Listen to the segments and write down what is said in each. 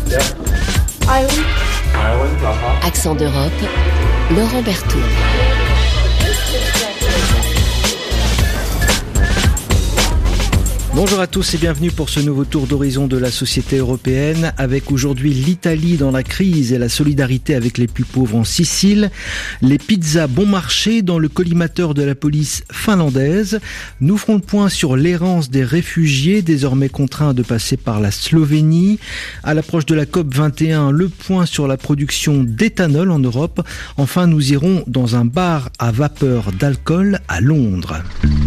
Accent d'Europe, Laurent Berthoud. Bonjour à tous et bienvenue pour ce nouveau tour d'horizon de la société européenne, avec aujourd'hui l'Italie dans la crise et la solidarité avec les plus pauvres en Sicile, les pizzas bon marché dans le collimateur de la police finlandaise. Nous ferons le point sur l'errance des réfugiés désormais contraints de passer par la Slovénie. À l'approche de la COP21, le point sur la production d'éthanol en Europe. Enfin, nous irons dans un bar à vapeur d'alcool à Londres.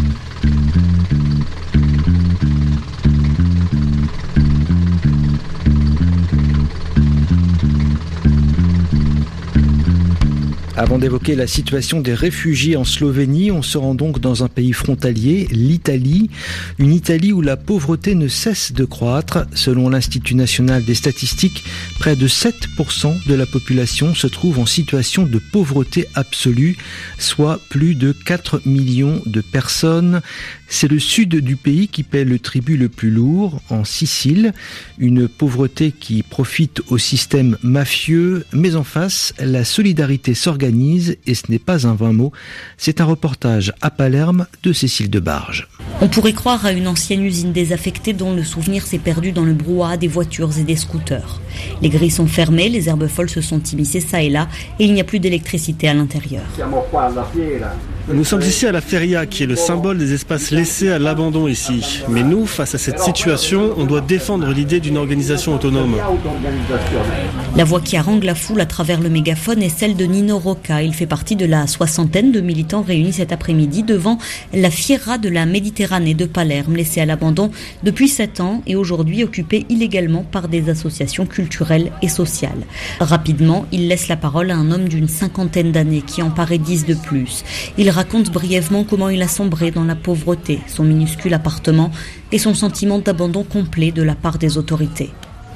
Avant d'évoquer la situation des réfugiés en Slovénie, on se rend donc dans un pays frontalier, l'Italie. Une Italie où la pauvreté ne cesse de croître. Selon l'Institut national des statistiques, près de 7% de la population se trouve en situation de pauvreté absolue, soit plus de 4 millions de personnes. C'est le sud du pays qui paie le tribut le plus lourd, en Sicile. Une pauvreté qui profite au système mafieux, mais en face, la solidarité s'organise et ce n'est pas un vain mot. C'est un reportage à Palerme de Cécile Debarge. On pourrait croire à une ancienne usine désaffectée dont le souvenir s'est perdu dans le brouhaha des voitures et des scooters. Les grilles sont fermées, les herbes folles se sont immiscées ça et là et il n'y a plus d'électricité à l'intérieur. Nous sommes ici à la Feria, qui est le symbole des espaces laissés à l'abandon ici. Mais nous, face à cette situation, on doit défendre l'idée d'une organisation autonome. La voix qui harangue la foule à travers le mégaphone est celle de Nino Rocca. Il fait partie de la 60aine de militants réunis cet après-midi devant la Fiera de la Méditerranée de Palerme, laissée à l'abandon depuis 7 ans et aujourd'hui occupée illégalement par des associations culturelles et sociales. Rapidement, il laisse la parole à un homme d'une 50aine d'années qui en paraît 10 de plus. Il raconte brièvement comment il a sombré dans la pauvreté, son minuscule appartement et son sentiment d'abandon complet de la part des autorités.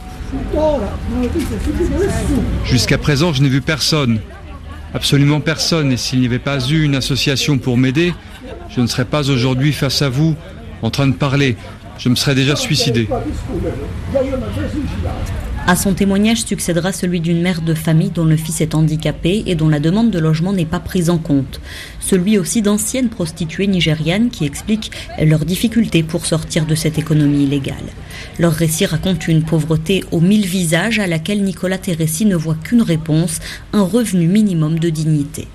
Jusqu'à présent, je n'ai vu personne, absolument personne, et s'il n'y avait pas eu une association pour m'aider, je ne serais pas aujourd'hui face à vous, en train de parler. Je me serais déjà suicidé. À son témoignage succédera celui d'une mère de famille dont le fils est handicapé et dont la demande de logement n'est pas prise en compte. Celui aussi d'anciennes prostituées nigérianes qui expliquent leurs difficultés pour sortir de cette économie illégale. Leur récit raconte une pauvreté aux 1000 visages à laquelle Nicolas Teresi ne voit qu'une réponse, un revenu minimum de dignité.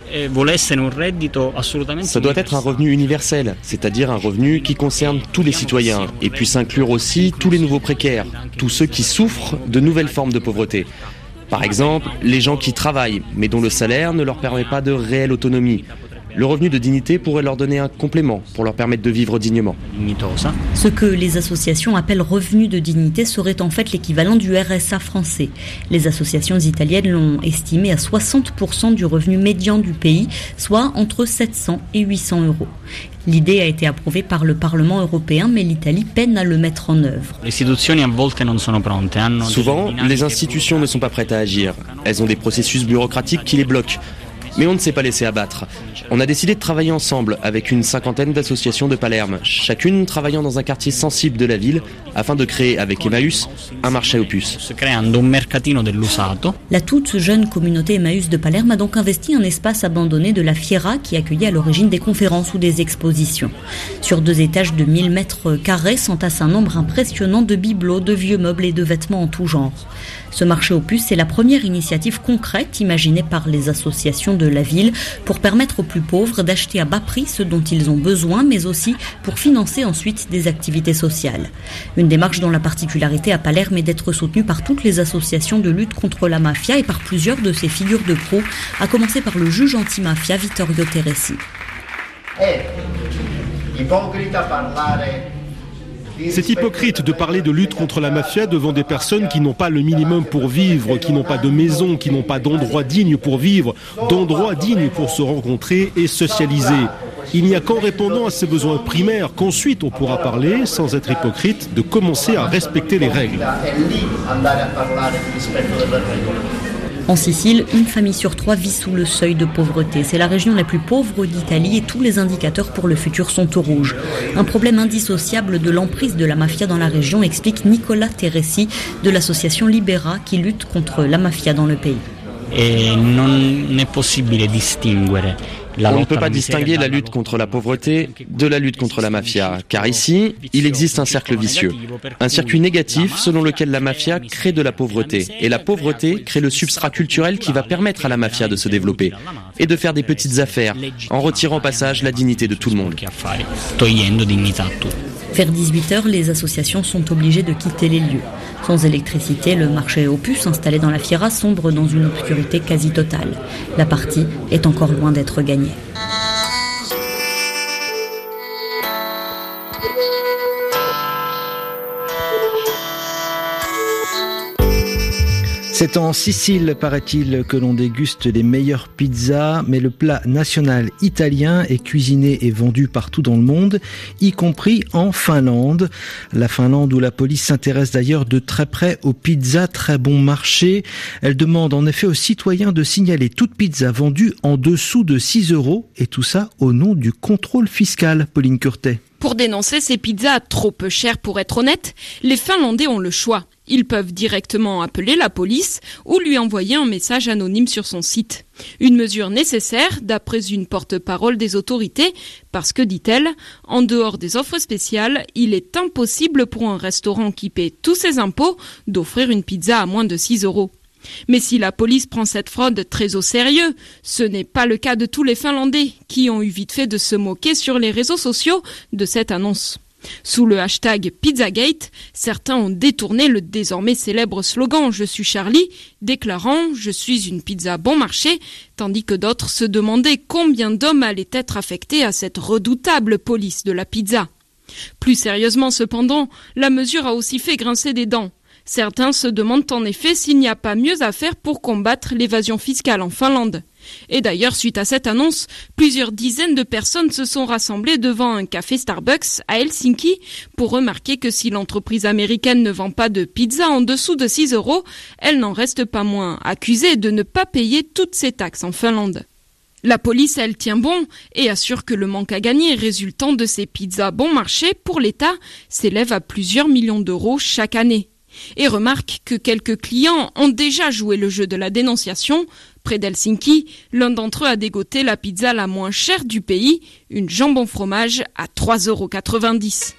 Ça doit être un revenu universel, c'est-à-dire un revenu qui concerne tous les citoyens et puisse inclure aussi tous les nouveaux précaires, tous ceux qui souffrent de nouvelles formes de pauvreté. Par exemple, les gens qui travaillent, mais dont le salaire ne leur permet pas de réelle autonomie. Le revenu de dignité pourrait leur donner un complément pour leur permettre de vivre dignement. Ce que les associations appellent revenu de dignité serait en fait l'équivalent du RSA français. Les associations italiennes l'ont estimé à 60% du revenu médian du pays, soit entre 700 et 800 euros. L'idée a été approuvée par le Parlement européen, mais l'Italie peine à le mettre en œuvre. Souvent, les institutions ne sont pas prêtes à agir. Elles ont des processus bureaucratiques qui les bloquent. Mais on ne s'est pas laissé abattre. On a décidé de travailler ensemble avec une 50aine d'associations de Palerme, chacune travaillant dans un quartier sensible de la ville, afin de créer avec Emmaüs un marché aux puces. La toute jeune communauté Emmaüs de Palerme a donc investi un espace abandonné de la Fiera qui accueillait à l'origine des conférences ou des expositions. Sur 2 étages de 1000 mètres carrés s'entasse un nombre impressionnant de bibelots, de vieux meubles et de vêtements en tout genre. Ce marché aux puces est la première initiative concrète imaginée par les associations de la ville pour permettre aux plus pauvres d'acheter à bas prix ce dont ils ont besoin, mais aussi pour financer ensuite des activités sociales. Une démarche dont la particularité à Palerme est d'être soutenue par toutes les associations de lutte contre la mafia et par plusieurs de ses figures de proue, à commencer par le juge antimafia Vittorio Teresi. C'est hypocrite de parler de lutte contre la mafia devant des personnes qui n'ont pas le minimum pour vivre, qui n'ont pas de maison, qui n'ont pas d'endroit digne pour vivre, d'endroit digne pour se rencontrer et socialiser. Il n'y a qu'en répondant à ces besoins primaires qu'ensuite on pourra parler, sans être hypocrite, de commencer à respecter les règles. En Sicile, une famille sur 3 vit sous le seuil de pauvreté. C'est la région la plus pauvre d'Italie et tous les indicateurs pour le futur sont au rouge. Un problème indissociable de l'emprise de la mafia dans la région, explique Nicola Teresi de l'association Libera qui lutte contre la mafia dans le pays. On ne peut pas distinguer la lutte contre la pauvreté de la lutte contre la mafia, car ici, il existe un cercle vicieux, un circuit négatif selon lequel la mafia crée de la pauvreté, et la pauvreté crée le substrat culturel qui va permettre à la mafia de se développer et de faire des petites affaires, en retirant au passage la dignité de tout le monde. Vers 18h, les associations sont obligées de quitter les lieux. Sans électricité, le marché aux puces installé dans la Fiera sombre dans une obscurité quasi totale. La partie est encore loin d'être gagnée. C'est en Sicile, paraît-il, que l'on déguste les meilleures pizzas, mais le plat national italien est cuisiné et vendu partout dans le monde, y compris en Finlande. La Finlande où la police s'intéresse d'ailleurs de très près aux pizzas très bon marché. Elle demande en effet aux citoyens de signaler toute pizza vendue en dessous de 6 € et tout ça au nom du contrôle fiscal. Pauline Curtet. Pour dénoncer ces pizzas trop peu chères pour être honnête, les Finlandais ont le choix. Ils peuvent directement appeler la police ou lui envoyer un message anonyme sur son site. Une mesure nécessaire, d'après une porte-parole des autorités, parce que, dit-elle, en dehors des offres spéciales, il est impossible pour un restaurant qui paie tous ses impôts d'offrir une pizza à moins de 6 €. Mais si la police prend cette fraude très au sérieux, ce n'est pas le cas de tous les Finlandais qui ont eu vite fait de se moquer sur les réseaux sociaux de cette annonce. Sous le hashtag Pizzagate, certains ont détourné le désormais célèbre slogan « Je suis Charlie », déclarant « Je suis une pizza bon marché », tandis que d'autres se demandaient combien d'hommes allaient être affectés à cette redoutable police de la pizza. Plus sérieusement cependant, la mesure a aussi fait grincer des dents. Certains se demandent en effet s'il n'y a pas mieux à faire pour combattre l'évasion fiscale en Finlande. Et d'ailleurs, suite à cette annonce, plusieurs dizaines de personnes se sont rassemblées devant un café Starbucks à Helsinki pour remarquer que si l'entreprise américaine ne vend pas de pizza en dessous de 6 €, elle n'en reste pas moins accusée de ne pas payer toutes ses taxes en Finlande. La police, elle, tient bon et assure que le manque à gagner résultant de ces pizzas bon marché pour l'État s'élève à plusieurs millions d'euros chaque année. Et remarque que quelques clients ont déjà joué le jeu de la dénonciation. Près d'Helsinki, l'un d'entre eux a dégoté la pizza la moins chère du pays, une jambon fromage à 3,90 €.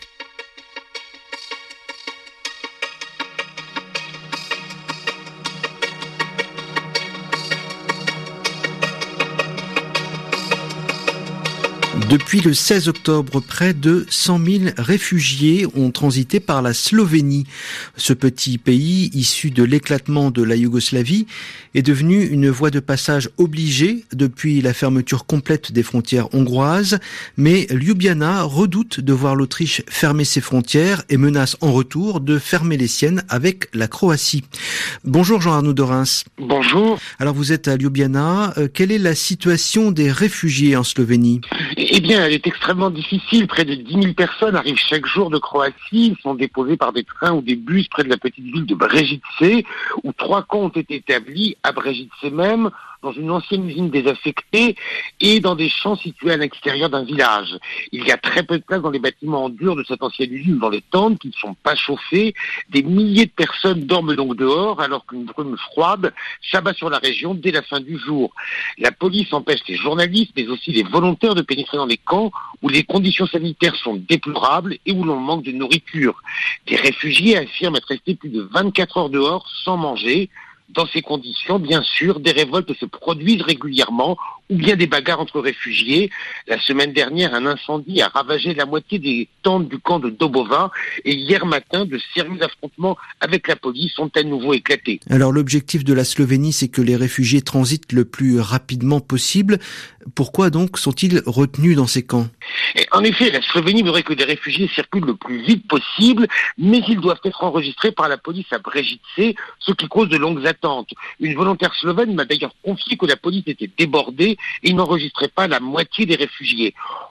Depuis le 16 octobre, près de 100 000 réfugiés ont transité par la Slovénie. Ce petit pays, issu de l'éclatement de la Yougoslavie, est devenu une voie de passage obligée depuis la fermeture complète des frontières hongroises. Mais Ljubljana redoute de voir l'Autriche fermer ses frontières et menace en retour de fermer les siennes avec la Croatie. Bonjour Jean-Arnaud de Reims. Bonjour. Alors vous êtes à Ljubljana. Quelle est la situation des réfugiés en Slovénie ? Eh bien, elle est extrêmement difficile. Près de 10 000 personnes arrivent chaque jour de Croatie. Ils sont déposés par des trains ou des bus près de la petite ville de Brežice, où 3 camps ont été établis, à Brežice même, dans une ancienne usine désaffectée et dans des champs situés à l'extérieur d'un village. Il y a très peu de place dans les bâtiments en dur de cette ancienne usine, dans les tentes qui ne sont pas chauffées. Des milliers de personnes dorment donc dehors alors qu'une brume froide s'abat sur la région dès la fin du jour. La police empêche les journalistes mais aussi les volontaires de pénétrer dans les camps où les conditions sanitaires sont déplorables et où l'on manque de nourriture. Des réfugiés affirment être restés plus de 24 heures dehors sans manger. Dans ces conditions, bien sûr, des révoltes se produisent régulièrement ou bien des bagarres entre réfugiés. La semaine dernière, un incendie a ravagé la moitié des tentes du camp de Dobova et hier matin, de sérieux affrontements avec la police ont à nouveau éclaté. Alors l'objectif de la Slovénie, c'est que les réfugiés transitent le plus rapidement possible. Pourquoi donc sont-ils retenus dans ces camps ? Et en effet, la Slovénie voudrait que les réfugiés circulent le plus vite possible, mais ils doivent être enregistrés par la police à Brežice, ce qui cause de longues attentes. Une volontaire slovène m'a d'ailleurs confié que la police était débordée et n'enregistrait pas la moitié des réfugiés.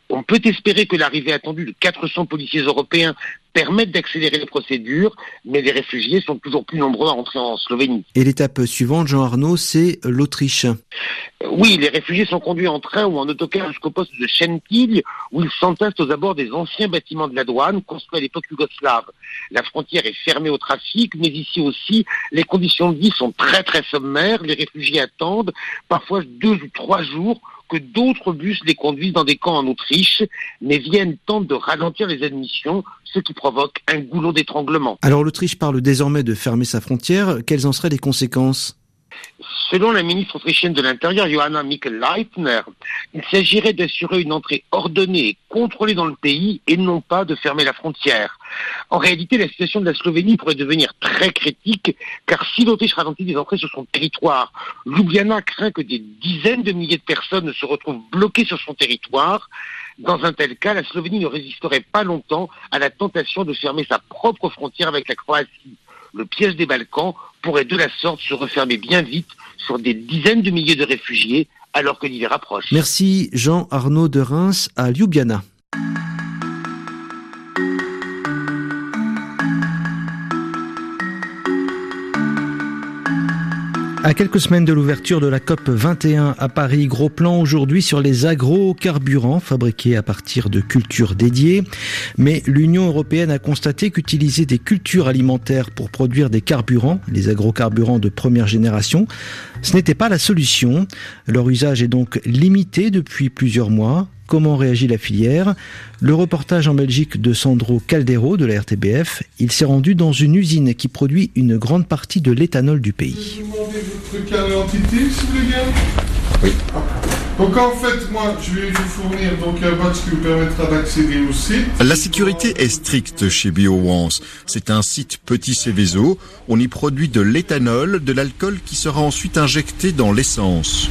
On peut espérer que l'arrivée attendue de 400 policiers européens permette d'accélérer les procédures, mais les réfugiés sont toujours plus nombreux à entrer en Slovénie. Et l'étape suivante, Jean Arnaud, c'est l'Autriche. Oui, les réfugiés sont conduits en train ou en autocar jusqu'au poste de Šentilj, où ils s'entassent aux abords des anciens bâtiments de la douane construits à l'époque yougoslave. La frontière est fermée au trafic, mais ici aussi, les conditions de vie sont très très sommaires. Les réfugiés attendent parfois 2 ou 3 jours que d'autres bus les conduisent dans des camps en Autriche, mais Vienne tente de ralentir les admissions, ce qui provoque un goulot d'étranglement. Alors l'Autriche parle désormais de fermer sa frontière. Quelles en seraient les conséquences ? Selon la ministre autrichienne de l'Intérieur, Johanna Mikl-Leitner, il s'agirait d'assurer une entrée ordonnée et contrôlée dans le pays et non pas de fermer la frontière. En réalité, la situation de la Slovénie pourrait devenir très critique, car si l'Autriche ralentit les entrées sur son territoire, Ljubljana craint que des dizaines de milliers de personnes se retrouvent bloquées sur son territoire. Dans un tel cas, la Slovénie ne résisterait pas longtemps à la tentation de fermer sa propre frontière avec la Croatie. Le piège des Balkans pourrait de la sorte se refermer bien vite sur des dizaines de milliers de réfugiés alors que l'hiver approche. Merci Jean Arnaud de Reims à Ljubljana. À quelques semaines de l'ouverture de la COP 21 à Paris, gros plan aujourd'hui sur les agrocarburants fabriqués à partir de cultures dédiées. Mais l'Union européenne a constaté qu'utiliser des cultures alimentaires pour produire des carburants, les agrocarburants de première génération, ce n'était pas la solution. Leur usage est donc limité depuis plusieurs mois. Comment réagit la filière ? Le reportage en Belgique de Sandro Caldero de la RTBF. Il s'est rendu dans une usine qui produit une grande partie de l'éthanol du pays. Je vais vous demander votre carte d'identité, si vous voulez bien. Oui. Donc en fait, moi, je vais vous fournir donc un badge qui vous permettra d'accéder au site. La sécurité est stricte chez BioOnce. C'est un site petit Céveso. On y produit de l'éthanol, de l'alcool qui sera ensuite injecté dans l'essence.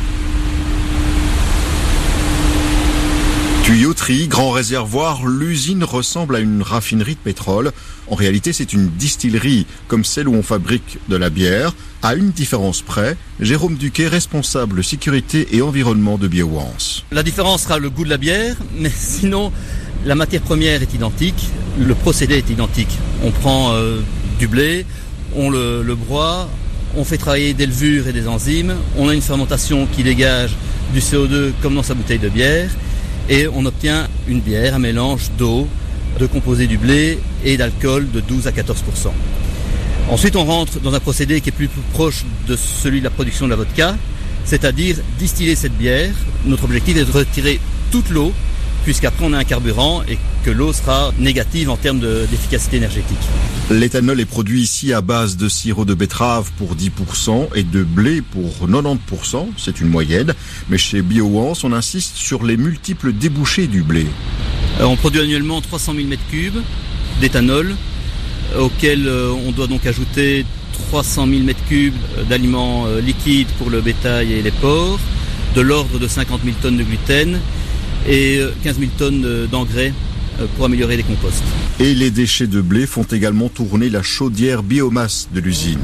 Tuyauterie, grand réservoir, l'usine ressemble à une raffinerie de pétrole. En réalité, c'est une distillerie, comme celle où on fabrique de la bière. À une différence près, Jérôme Duquet, responsable sécurité et environnement de BioOnce. La différence sera le goût de la bière, mais sinon, la matière première est identique, le procédé est identique. On prend du blé, on le broie, on fait travailler des levures et des enzymes, on a une fermentation qui dégage du CO2 comme dans sa bouteille de bière, et on obtient une bière, un mélange d'eau, de composés du blé et d'alcool de 12 à 14%. Ensuite, on rentre dans un procédé qui est plus proche de celui de la production de la vodka, c'est-à-dire distiller cette bière. Notre objectif est de retirer toute l'eau, puisqu'après on a un carburant et que l'eau sera négative en termes d'efficacité énergétique. L'éthanol est produit ici à base de sirop de betterave pour 10% et de blé pour 90%, c'est une moyenne. Mais chez BioOnce, on insiste sur les multiples débouchés du blé. On produit annuellement 300 000 m3 d'éthanol, auquel on doit donc ajouter 300 000 m3 d'aliments liquides pour le bétail et les porcs, de l'ordre de 50 000 tonnes de gluten et 15 000 tonnes d'engrais pour améliorer les composts. Et les déchets de blé font également tourner la chaudière biomasse de l'usine.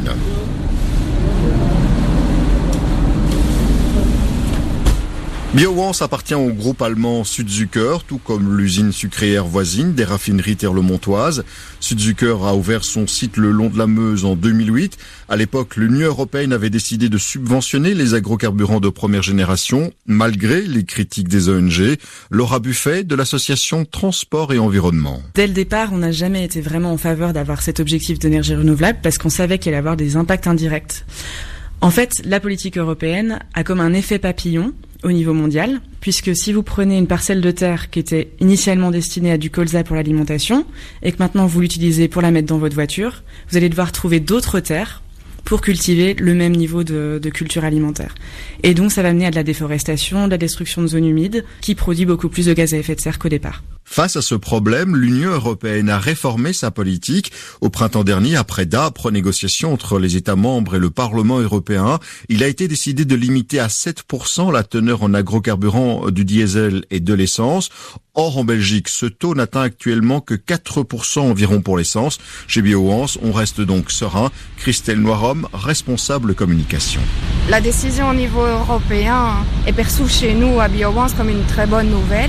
BioOnce appartient au groupe allemand Südzucker, tout comme l'usine sucrière voisine des raffineries terlemontoises. Südzucker a ouvert son site le long de la Meuse en 2008. À l'époque, l'Union européenne avait décidé de subventionner les agrocarburants de première génération, malgré les critiques des ONG. Laura Buffet, de l'association Transport et Environnement. Dès le départ, on n'a jamais été vraiment en faveur d'avoir cet objectif d'énergie renouvelable parce qu'on savait qu'il allait avoir des impacts indirects. En fait, la politique européenne a comme un effet papillon au niveau mondial, puisque si vous prenez une parcelle de terre qui était initialement destinée à du colza pour l'alimentation, et que maintenant vous l'utilisez pour la mettre dans votre voiture, vous allez devoir trouver d'autres terres pour cultiver le même niveau de culture alimentaire. Et donc ça va mener à de la déforestation, de la destruction de zones humides, qui produit beaucoup plus de gaz à effet de serre qu'au départ. Face à ce problème, l'Union européenne a réformé sa politique. Au printemps dernier, après d'âpres négociations entre les États membres et le Parlement européen, il a été décidé de limiter à 7% la teneur en agrocarburants du diesel et de l'essence. Or, en Belgique, ce taux n'atteint actuellement que 4% environ pour l'essence. Chez BioOnce, on reste donc serein. Christelle Noirom, responsable communication. La décision au niveau européen est perçue chez nous à BioOnce comme une très bonne nouvelle.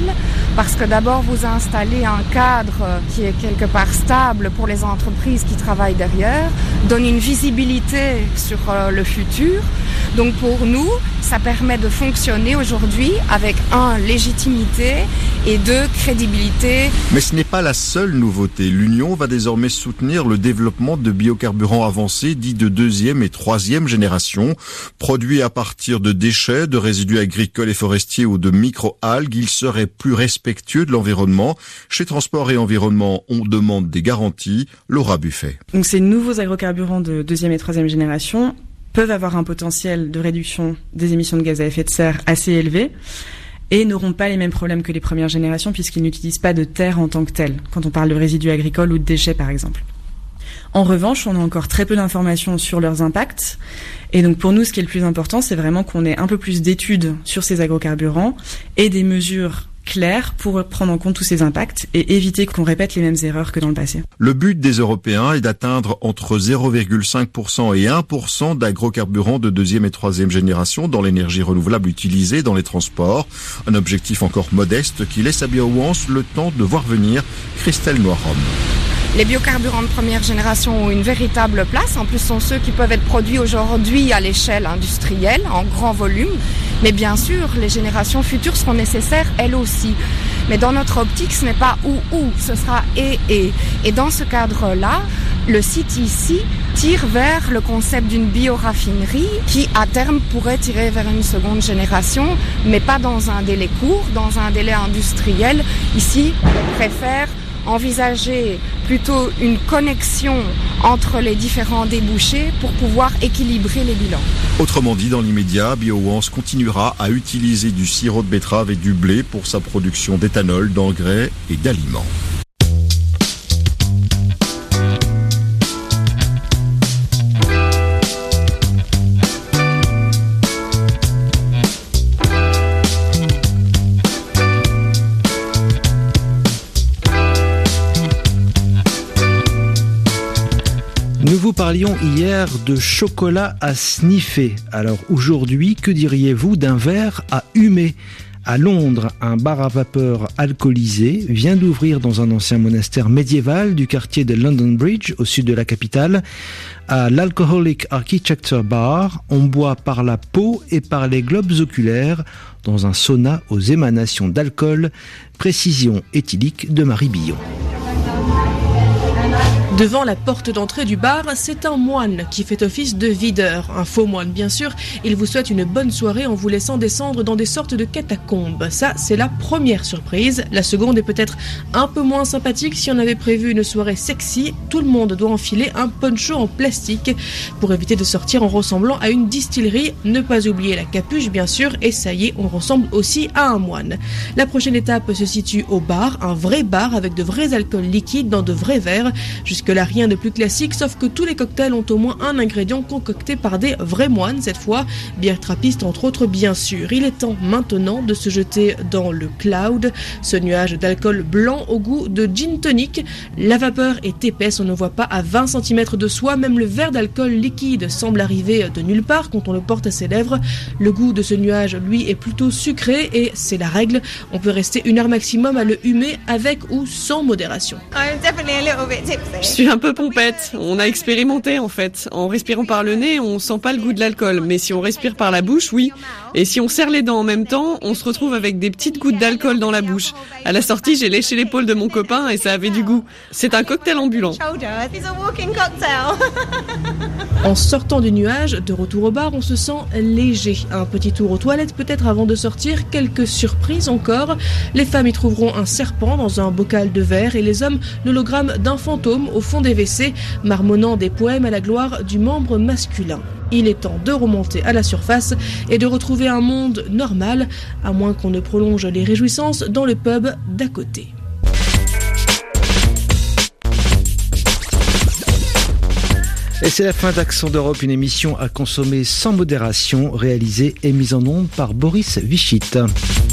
Parce que d'abord, vous installez un cadre qui est quelque part stable pour les entreprises qui travaillent derrière, donne une visibilité sur le futur. Donc pour nous, ça permet de fonctionner aujourd'hui avec 1, légitimité et 2, crédibilité. Mais ce n'est pas la seule nouveauté. L'Union va désormais soutenir le développement de biocarburants avancés dits de 2e et 3e génération. Produits à partir de déchets, de résidus agricoles et forestiers ou de micro-algues, ils seraient plus respectueux de l'environnement. Chez Transport et Environnement, on demande des garanties. Laura Buffet. Donc ces nouveaux agrocarburants de 2e et 3e génération peuvent avoir un potentiel de réduction des émissions de gaz à effet de serre assez élevé et n'auront pas les mêmes problèmes que les premières générations puisqu'ils n'utilisent pas de terre en tant que telle, quand on parle de résidus agricoles ou de déchets par exemple. En revanche, on a encore très peu d'informations sur leurs impacts. Et donc pour nous, ce qui est le plus important, c'est vraiment qu'on ait un peu plus d'études sur ces agrocarburants et des mesures claires pour prendre en compte tous ces impacts et éviter qu'on répète les mêmes erreurs que dans le passé. Le but des Européens est d'atteindre entre 0,5% et 1% d'agrocarburants de 2e et 3e génération dans l'énergie renouvelable utilisée dans les transports. Un objectif encore modeste qui laisse à Bioonce le temps de voir venir. Christelle Noirom. Les biocarburants de première génération ont une véritable place. En plus, ce sont ceux qui peuvent être produits aujourd'hui à l'échelle industrielle, en grand volume. Mais bien sûr, les générations futures seront nécessaires, elles aussi. Mais dans notre optique, ce n'est pas ou, ce sera et. Et dans ce cadre-là, le site ici tire vers le concept d'une bioraffinerie qui, à terme, pourrait tirer vers une seconde génération, mais pas dans un délai court, dans un délai industriel. Ici, on préfère envisager plutôt une connexion entre les différents débouchés pour pouvoir équilibrer les bilans. Autrement dit, dans l'immédiat, Bioonce continuera à utiliser du sirop de betterave et du blé pour sa production d'éthanol, d'engrais et d'aliments. Nous vous parlions hier de chocolat à sniffer. Alors aujourd'hui, que diriez-vous d'un verre à humer ? À Londres, un bar à vapeur alcoolisé vient d'ouvrir dans un ancien monastère médiéval du quartier de London Bridge, au sud de la capitale. À l'Alcoholic Architecture Bar, on boit par la peau et par les globes oculaires dans un sauna aux émanations d'alcool. Précision éthylique de Marie Billon. Devant la porte d'entrée du bar, c'est un moine qui fait office de videur. Un faux moine, bien sûr. Il vous souhaite une bonne soirée en vous laissant descendre dans des sortes de catacombes. Ça, c'est la première surprise. La seconde est peut-être un peu moins sympathique. Si on avait prévu une soirée sexy, tout le monde doit enfiler un poncho en plastique pour éviter de sortir en ressemblant à une distillerie. Ne pas oublier la capuche, bien sûr. Et ça y est, on ressemble aussi à un moine. La prochaine étape se situe au bar, un vrai bar avec de vrais alcools liquides dans de vrais verres. Jusque-là, rien de plus classique, sauf que tous les cocktails ont au moins un ingrédient concocté par des vrais moines, cette fois, bière trappiste entre autres bien sûr. Il est temps maintenant de se jeter dans le cloud, ce nuage d'alcool blanc au goût de gin tonic. La vapeur est épaisse, on ne voit pas à 20 cm de soi, même le verre d'alcool liquide semble arriver de nulle part quand on le porte à ses lèvres. Le goût de ce nuage, lui, est plutôt sucré et c'est la règle, on peut rester 1 heure maximum à le humer avec ou sans modération. Je suis un peu pompette. On a expérimenté en fait. En respirant par le nez, on sent pas le goût de l'alcool. Mais si on respire par la bouche, oui. Et si on serre les dents en même temps, on se retrouve avec des petites gouttes d'alcool dans la bouche. À la sortie, j'ai léché l'épaule de mon copain et ça avait du goût. C'est un cocktail ambulant. En sortant du nuage, de retour au bar, on se sent léger. Un petit tour aux toilettes peut-être avant de sortir. Quelques surprises encore. Les femmes y trouveront un serpent dans un bocal de verre et les hommes l'hologramme d'un fantôme au fond des WC, marmonnant des poèmes à la gloire du membre masculin. Il est temps de remonter à la surface et de retrouver un monde normal, à moins qu'on ne prolonge les réjouissances dans le pub d'à côté. Et c'est la fin d'Accent d'Europe, une émission à consommer sans modération, réalisée et mise en onde par Boris Vichit.